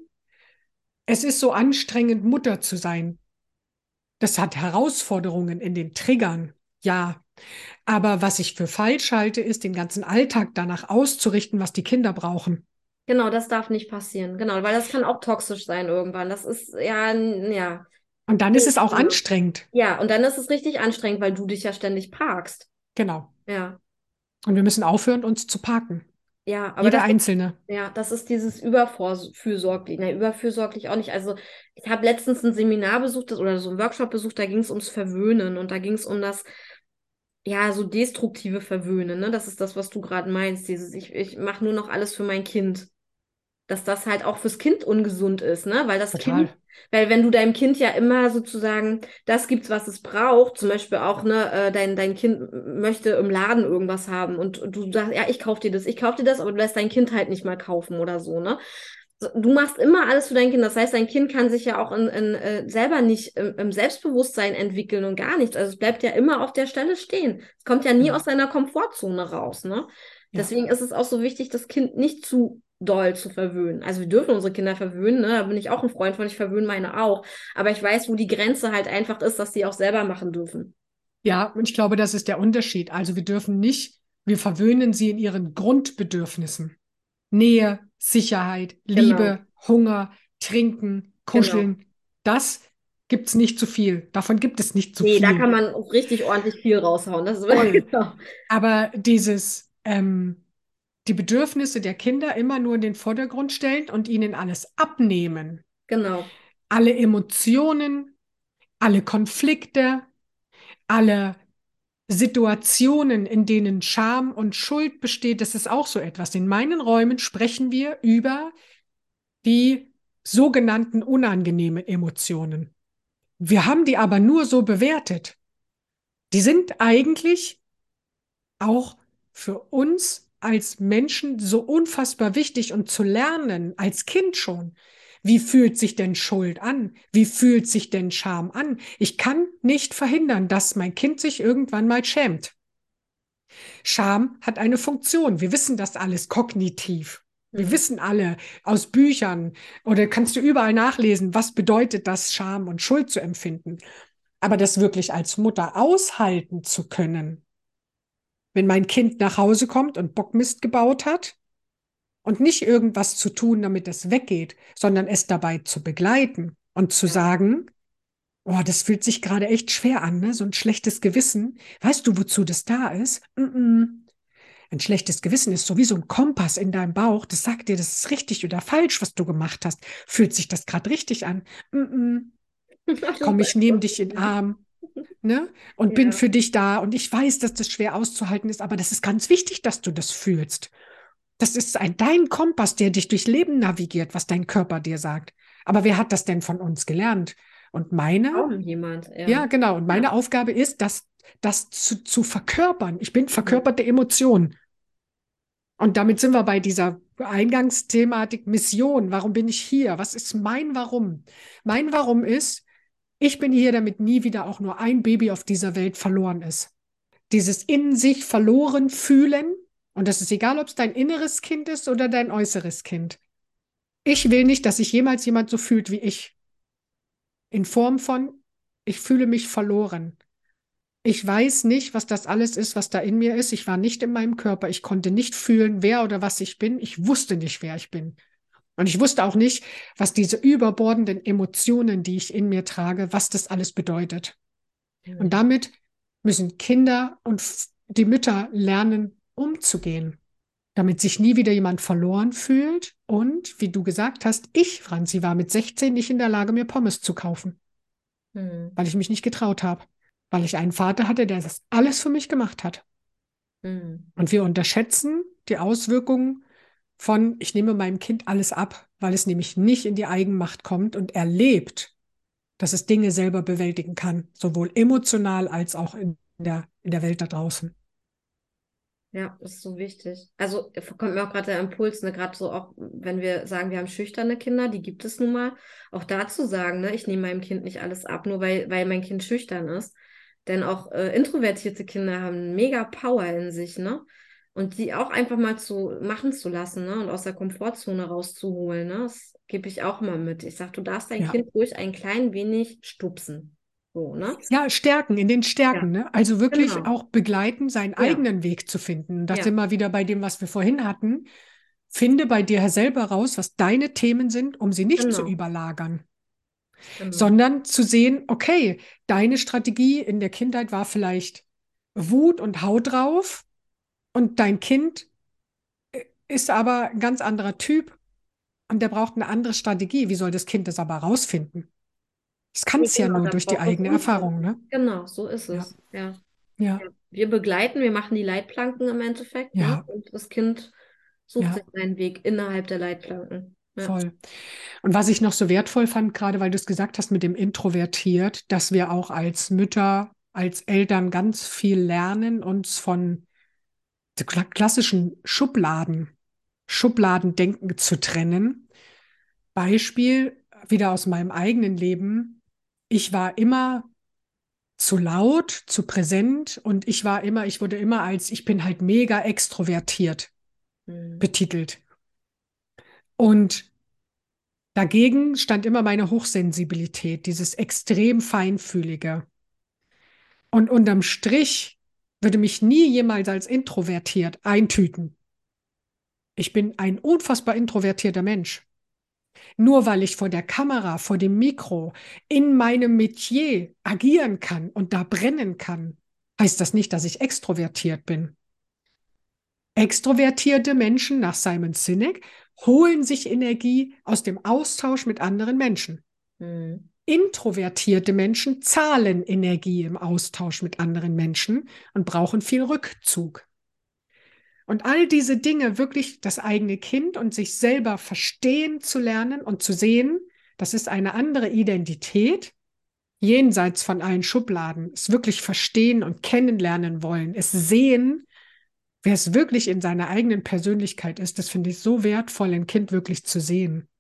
B: es ist so anstrengend, Mutter zu sein. Das hat Herausforderungen in den Triggern, ja. Aber was ich für falsch halte, ist, den ganzen Alltag danach auszurichten, was die Kinder brauchen.
A: genau, das darf nicht passieren. Genau, weil das kann auch toxisch sein irgendwann. Das ist ja, n- ja.
B: Und dann ist es auch
A: Ja,
B: anstrengend.
A: ja, und dann ist es richtig anstrengend, weil du dich ja ständig parkst.
B: Genau.
A: Ja,
B: Und wir müssen aufhören, uns zu parken.
A: ja, aber
B: Jeder
A: das ist,
B: Einzelne.
A: ja, das ist dieses Überfürsorglich. Ne, überfürsorglich auch nicht. Also, ich habe letztens ein Seminar besucht das- oder so einen Workshop besucht, da ging es ums Verwöhnen und da ging es um das, ja, so destruktive Verwöhnen. Ne? Das ist das, was du gerade meinst. Dieses, ich, ich mache nur noch alles für mein Kind. Dass das halt auch fürs Kind ungesund ist, ne? Weil das Kind,
B: Total.
A: weil wenn du deinem Kind ja immer sozusagen das gibst, was es braucht, zum Beispiel auch, ne, äh, dein, dein Kind möchte im Laden irgendwas haben und du sagst, ja, ich kauf dir das, ich kauf dir das, aber du lässt dein Kind halt nicht mal kaufen oder so, ne? So, du machst immer alles für dein Kind. Das heißt, dein Kind kann sich ja auch in, in, äh, selber nicht im, im Selbstbewusstsein entwickeln und gar nichts. Also es bleibt ja immer auf der Stelle stehen. Es kommt ja nie aus
B: Genau.
A: seiner Komfortzone raus, ne?
B: Ja.
A: Deswegen ist es auch so wichtig, das Kind nicht zu doll zu verwöhnen. Also wir dürfen unsere Kinder verwöhnen, ne? Da bin ich auch ein Freund von, ich verwöhne meine auch. Aber ich weiß, wo die Grenze halt einfach ist, dass sie auch selber machen dürfen.
B: Ja, und ich glaube, das ist der Unterschied. Also wir dürfen nicht, wir verwöhnen sie in ihren Grundbedürfnissen. Nähe, Sicherheit,
A: Genau,
B: Liebe, Hunger, Trinken,
A: genau.
B: Kuscheln. Das gibt es nicht zu viel. Davon gibt es nicht zu
A: Nee, da kann
B: viel.
A: man auch richtig ordentlich viel raushauen. Das ist
B: Voll.
A: genau.
B: Aber dieses, ähm, die Bedürfnisse der Kinder immer nur in den Vordergrund stellen und ihnen alles abnehmen.
A: Genau.
B: Alle Emotionen, alle Konflikte, alle Situationen, in denen Scham und Schuld besteht, das ist auch so etwas. In meinen Räumen sprechen wir über die sogenannten unangenehmen Emotionen. Wir haben die aber nur so bewertet. Die sind eigentlich auch für uns als Menschen so unfassbar wichtig und zu lernen, als Kind schon. Wie fühlt sich denn Schuld an? Wie fühlt sich denn Scham an? Ich kann nicht verhindern, dass mein Kind sich irgendwann mal schämt. Scham hat eine Funktion. Wir wissen das alles kognitiv. Wir
A: Hm.
B: wissen alle aus Büchern oder kannst du überall nachlesen, was bedeutet das, Scham und Schuld zu empfinden. Aber das wirklich als Mutter aushalten zu können, wenn mein Kind nach Hause kommt und Bockmist gebaut hat und nicht irgendwas zu tun, damit es weggeht, sondern es dabei zu begleiten und zu
A: Ja.
B: sagen, oh, das fühlt sich gerade echt schwer an, ne? So ein schlechtes Gewissen. Weißt du, wozu das da ist? Mm-mm. Ein schlechtes Gewissen ist so wie so ein Kompass in deinem Bauch. Das sagt dir, das ist richtig oder falsch, was du gemacht hast. Fühlt sich das gerade richtig an? Mm-mm.
A: Das
B: Komm,
A: ist
B: ich nehme
A: einfach
B: dich in den
A: so.
B: Arm, ne? Und bin
A: Ja.
B: für dich da. Und ich weiß, dass das schwer auszuhalten ist, aber das ist ganz wichtig, dass du das fühlst. Das ist ein, dein Kompass, der dich durchs Leben navigiert, was dein Körper dir sagt. Aber wer hat das denn von uns gelernt? Und meine,
A: Kaum jemand,
B: ja,
A: ja.
B: genau. Und
A: Ja.
B: meine Aufgabe ist, das, das zu, zu verkörpern. Ich bin
A: Mhm.
B: verkörperte Emotion. Und damit sind wir bei dieser Eingangsthematik Mission. Warum bin ich hier? Was ist mein Warum? Mein Warum ist, ich bin hier, damit nie wieder auch nur ein Baby auf dieser Welt verloren ist. Dieses in sich verloren fühlen, und das ist egal, ob es dein inneres Kind ist oder dein äußeres Kind. Ich will nicht, dass sich jemals jemand so fühlt wie ich. In Form von, ich fühle mich verloren. Ich weiß nicht, was das alles ist, was da in mir ist. Ich war nicht in meinem Körper. Ich konnte nicht fühlen, wer oder was ich bin. Ich wusste nicht, wer ich bin. Und ich wusste auch nicht, was diese überbordenden Emotionen, die ich in mir trage, was das alles bedeutet. Und
A: Mhm.
B: damit müssen Kinder und die Mütter lernen, umzugehen, damit sich nie wieder jemand verloren fühlt. Und wie du gesagt hast, ich, Franzi, war mit sechzehn nicht in der Lage, mir Pommes zu kaufen,
A: Mhm.
B: weil ich mich nicht getraut habe, weil ich einen Vater hatte, der das alles für mich gemacht hat.
A: Mhm.
B: Und wir unterschätzen die Auswirkungen von, ich nehme meinem Kind alles ab, weil es nämlich nicht in die Eigenmacht kommt und erlebt, dass es Dinge selber bewältigen kann, sowohl emotional als auch in der, in der Welt da draußen.
A: Ja, das ist so wichtig. Also äh, kommt mir auch gerade der Impuls, ne, gerade so auch, wenn wir sagen, wir haben schüchterne Kinder, die gibt es nun mal, auch dazu sagen, ne, ich nehme meinem Kind nicht alles ab, nur weil, weil mein Kind schüchtern ist. Denn auch äh, introvertierte Kinder haben mega Power in sich, ne? Und die auch einfach mal zu machen zu lassen, ne? Und aus der Komfortzone rauszuholen, ne? Das gebe ich auch mal mit. Ich sage, du darfst dein
B: Ja.
A: Kind ruhig ein klein wenig stupsen. So, ne?
B: Ja, Stärken, in den
A: Ja,
B: Stärken, ne? Also wirklich
A: genau.
B: auch begleiten, seinen
A: Ja,
B: eigenen Weg zu finden. Und das
A: ja,
B: sind wir wieder bei dem, was wir vorhin hatten. Finde bei dir selber raus, was deine Themen sind, um sie nicht zu
A: genau,
B: überlagern,
A: genau.
B: sondern zu sehen, okay, deine Strategie in der Kindheit war vielleicht Wut und Hau drauf und dein Kind ist aber ein ganz anderer Typ und der braucht eine andere Strategie. Wie soll das Kind das aber rausfinden? Das kann
A: Nee,
B: es ja
A: genau,
B: nur
A: da
B: durch die
A: braucht es
B: eigene Erfahrung,
A: Umfeld.
B: ne?
A: Genau, so ist
B: Ja,
A: es. Ja.
B: ja,
A: Ja. Wir begleiten, wir machen die Leitplanken im Endeffekt, ne?
B: ja,
A: Und das Kind sucht
B: ja,
A: sich seinen Weg innerhalb der Leitplanken. Ja.
B: voll. Und was ich noch so wertvoll fand, gerade weil du es gesagt hast mit dem Introvertiert, dass wir auch als Mütter, als Eltern ganz viel lernen, uns von so klassischen Schubladen, Schubladendenken zu trennen. Beispiel wieder aus meinem eigenen Leben. Ich war immer zu laut, zu präsent und ich war immer, ich wurde immer als, ich bin halt mega extrovertiert
A: Mhm.
B: betitelt. Und dagegen stand immer meine Hochsensibilität, dieses extrem feinfühlige. Und unterm Strich würde mich nie jemals als introvertiert eintüten. Ich bin ein unfassbar introvertierter Mensch. Nur weil ich vor der Kamera, vor dem Mikro, in meinem Metier agieren kann und da brennen kann, heißt das nicht, dass ich extrovertiert bin. Extrovertierte Menschen nach Simon Sinek holen sich Energie aus dem Austausch mit anderen Menschen.
A: Mhm.
B: Introvertierte Menschen zahlen Energie im Austausch mit anderen Menschen und brauchen viel Rückzug. Und all diese Dinge, wirklich das eigene Kind und sich selber verstehen zu lernen und zu sehen, das ist eine andere Identität, jenseits von allen Schubladen, es wirklich verstehen und kennenlernen wollen, es sehen, wer es wirklich in seiner eigenen Persönlichkeit ist, das finde ich so wertvoll, ein Kind wirklich zu sehen.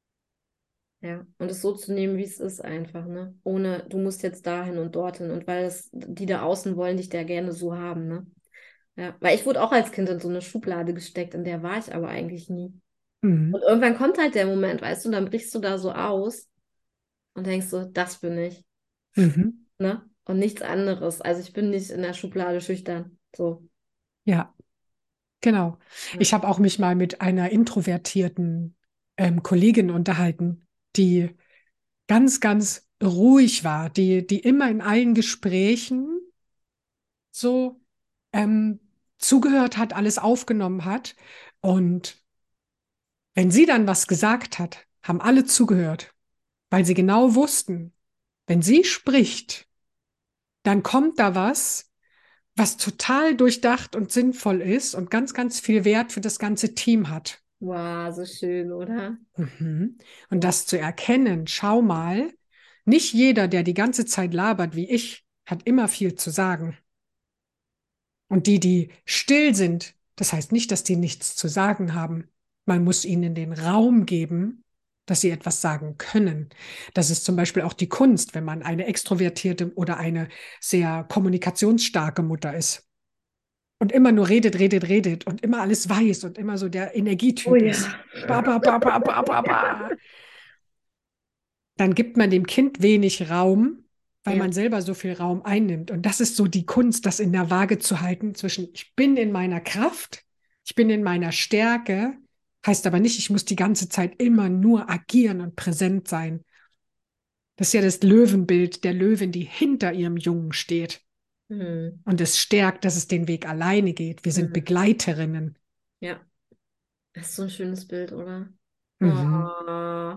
A: Ja, und es so zu nehmen, wie es ist, einfach, ne? Ohne, du musst jetzt dahin und dorthin. Und weil es, die da außen wollen dich da gerne so haben, ne? Ja, weil ich wurde auch als Kind in so eine Schublade gesteckt, in der war ich aber eigentlich nie. Und
B: Mhm.
A: irgendwann kommt halt der Moment, weißt du, dann brichst du da so aus und denkst so, das bin ich,
B: Mhm.
A: ne? Und nichts anderes. Also ich bin nicht in der Schublade schüchtern. So.
B: Ja, genau.
A: Ja.
B: Ich habe auch mich mal mit einer introvertierten ähm, Kollegin unterhalten, die ganz, ganz ruhig war, die, die immer in allen Gesprächen so ähm, zugehört hat, alles aufgenommen hat. Und wenn sie dann was gesagt hat, haben alle zugehört, weil sie genau wussten, wenn sie spricht, dann kommt da was, was total durchdacht und sinnvoll ist und ganz, ganz viel Wert für das ganze Team hat.
A: Wow, so schön, oder?
B: Mhm. Und
A: Wow.
B: das zu erkennen, schau mal, nicht jeder, der die ganze Zeit labert wie ich, hat immer viel zu sagen. Und die, die still sind, das heißt nicht, dass die nichts zu sagen haben. Man muss ihnen den Raum geben, dass sie etwas sagen können. Das ist zum Beispiel auch die Kunst, wenn man eine extrovertierte oder eine sehr kommunikationsstarke Mutter ist und immer nur redet, redet, redet und immer alles weiß und immer so der
A: Oh
B: Energietyp ist.
A: ja.
B: Ba, ba, ba, ba, ba, ba, ba. Dann gibt man dem Kind wenig Raum, weil
A: Ja.
B: man selber so viel Raum einnimmt. Und das ist so die Kunst, das in der Waage zu halten zwischen ich bin in meiner Kraft, ich bin in meiner Stärke, heißt aber nicht, ich muss die ganze Zeit immer nur agieren und präsent sein. Das ist ja das Löwenbild der Löwin, die hinter ihrem Jungen steht.
A: Hm.
B: Und es stärkt, dass es den Weg alleine geht. Wir sind
A: Hm.
B: Begleiterinnen.
A: Ja. Das ist so ein schönes Bild, oder?
B: Mhm.
A: Oh.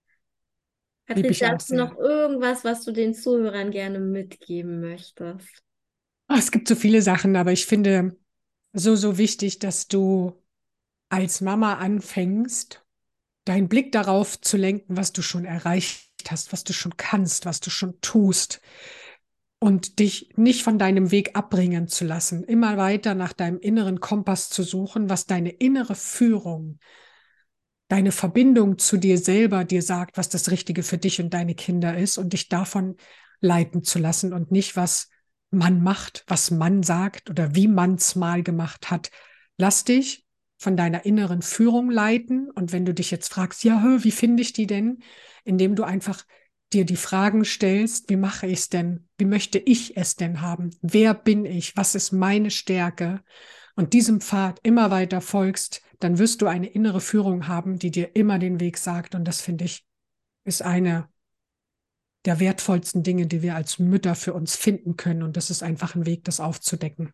B: Liebe ich
A: Patricia,
B: auch
A: hast du noch
B: sehr.
A: irgendwas, was du den Zuhörern gerne mitgeben möchtest?
B: Oh, es gibt so viele Sachen, aber ich finde so, so wichtig, dass du als Mama anfängst, deinen Blick darauf zu lenken, was du schon erreicht hast, was du schon kannst, was du schon tust und dich nicht von deinem Weg abbringen zu lassen, immer weiter nach deinem inneren Kompass zu suchen, was deine innere Führung, deine Verbindung zu dir selber dir sagt, was das Richtige für dich und deine Kinder ist und dich davon leiten zu lassen und nicht, was man macht, was man sagt oder wie man es mal gemacht hat. Lass dich von deiner inneren Führung leiten und wenn du dich jetzt fragst, ja, hö, wie finde ich die denn? Indem du einfach dir die Fragen stellst, wie mache ich es denn? Wie möchte ich es denn haben? Wer bin ich? Was ist meine Stärke? Und diesem Pfad immer weiter folgst, dann wirst du eine innere Führung haben, die dir immer den Weg sagt. Und das finde ich, ist eine der wertvollsten Dinge, die wir als Mütter für uns finden können. Und das ist einfach ein Weg, das aufzudecken.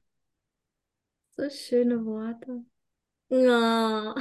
A: So schöne Worte. Ja.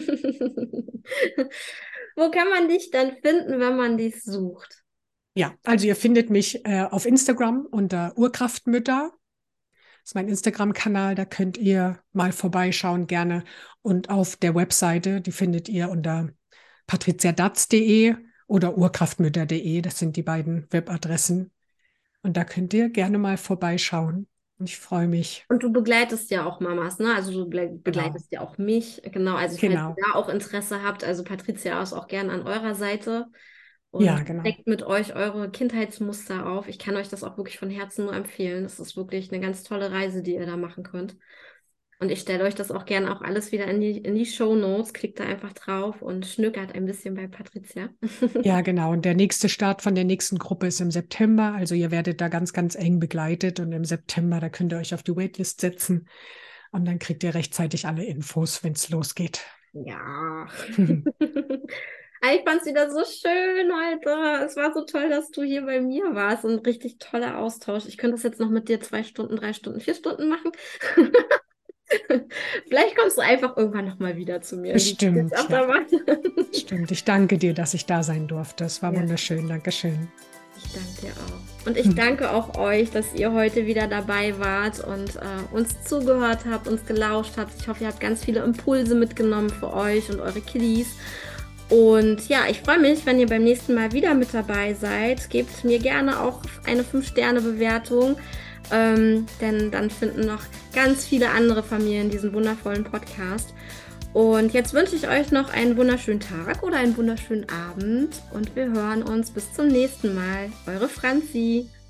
A: Wo kann man dich dann finden, wenn man dich sucht?
B: Ja, also ihr findet mich äh, auf Instagram unter Urkraftmütter. Das ist mein Instagram-Kanal, da könnt ihr mal vorbeischauen gerne. Und auf der Webseite, die findet ihr unter patriziadatz punkt de oder urkraftmütter punkt de. Das sind die beiden Webadressen. Und da könnt ihr gerne mal vorbeischauen. Und ich freue mich.
A: Und du begleitest ja auch Mamas, ne? Also du ble-
B: Genau.
A: begleitest ja auch mich. Genau, also falls ihr
B: Genau.
A: da auch Interesse habt, also Patricia ist auch gern an eurer Seite und
B: Ja, genau.
A: deckt mit euch eure Kindheitsmuster auf. Ich kann euch das auch wirklich von Herzen nur empfehlen. Das ist wirklich eine ganz tolle Reise, die ihr da machen könnt. Und ich stelle euch das auch gerne auch alles wieder in die, in die Shownotes. Klickt da einfach drauf und schnökert ein bisschen bei Patricia.
B: Ja, genau. Und der nächste Start von der nächsten Gruppe ist im September. Also ihr werdet da ganz, ganz eng begleitet. Und im September, da könnt ihr euch auf die Waitlist setzen. Und dann kriegt ihr rechtzeitig alle Infos, wenn es losgeht.
A: Ja. Ah, ich fand es wieder so schön heute. Es war so toll, dass du hier bei mir warst. Ein richtig toller Austausch. Ich könnte das jetzt noch mit dir zwei Stunden, drei Stunden, vier Stunden machen. Vielleicht kommst du einfach irgendwann nochmal wieder zu mir in die
B: Bestimmt, ja.
A: Achterbahn.
B: Stimmt. Ich danke dir, dass ich da sein durfte. Es war
A: Ja,
B: wunderschön. Dankeschön.
A: ich danke dir auch. Und ich
B: Hm.
A: danke auch euch, dass ihr heute wieder dabei wart und äh, uns zugehört habt, uns gelauscht habt. Ich hoffe, ihr habt ganz viele Impulse mitgenommen für euch und eure Kiddies. Und ja, ich freue mich, wenn ihr beim nächsten Mal wieder mit dabei seid. Gebt mir gerne auch eine fünf Sterne Bewertung, ähm, denn dann finden noch ganz viele andere Familien diesen wundervollen Podcast. Und jetzt wünsche ich euch noch einen wunderschönen Tag oder einen wunderschönen Abend und wir hören uns bis zum nächsten Mal. Eure Franzi.